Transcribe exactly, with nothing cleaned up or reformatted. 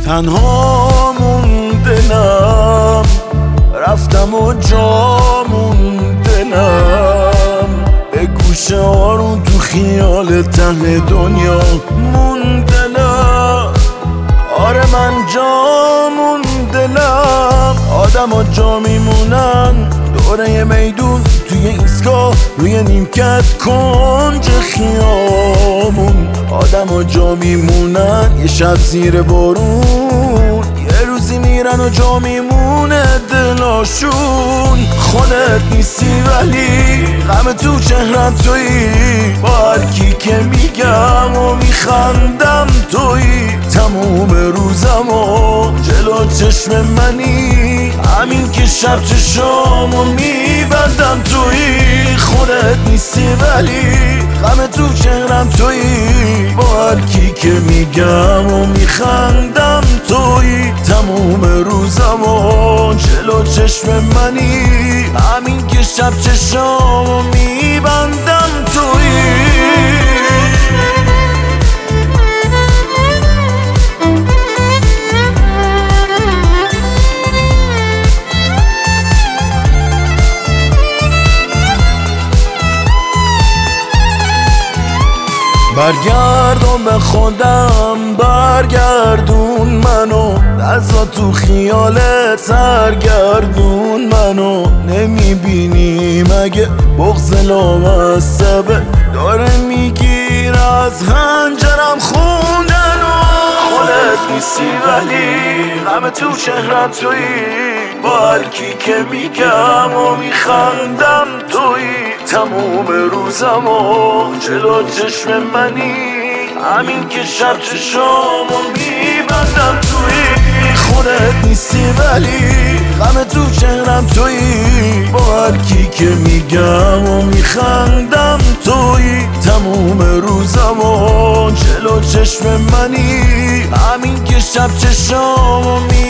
تنها موندنم، رفتم و جا موندنم، به گوشه آرون تو خیال ته دنیا موندنم. آره من جا موندنم، آدم ها جا میمونن دوره میدون، توی ایستگاه روی نیمکت کنج خیامون. آدم ها جا میمونن یه شب زیر بارون، یه روزی میرن و جا میمونه دلاشون. خودت نیستی ولی غم تو چهرم تویی، با هر کی که میگم و میخندم تویی. تموم روزم و جلو چشم منی، همین که شب چشامو میبندم تویی. خودت نیستی ولی غم تو چهرم تویی، با هر کی که میگم و میخندم تویی. تموم روزم و جلو چشم منی، همین که شب چشامو میبندم تویی. برگردون به خودم، برگردون منو، دستا تو خیالت سرگردون منو. نمیبینی مگه بغض لامصبه داره میگیر از هنجرم خوندنو. خودت نیستی ولی غم تو چهرم تویی، با هر کی که میگم و میخندم تویی. تموم روزم و جلو چشم منی، همین که شب چشامو میبندم تویی. خودت نیستی ولی غم تو چهرم تویی، با هر کی که میگم و میخندم تویی. تموم روزم و جلو چشم منی، همین که شب چشامو میبندم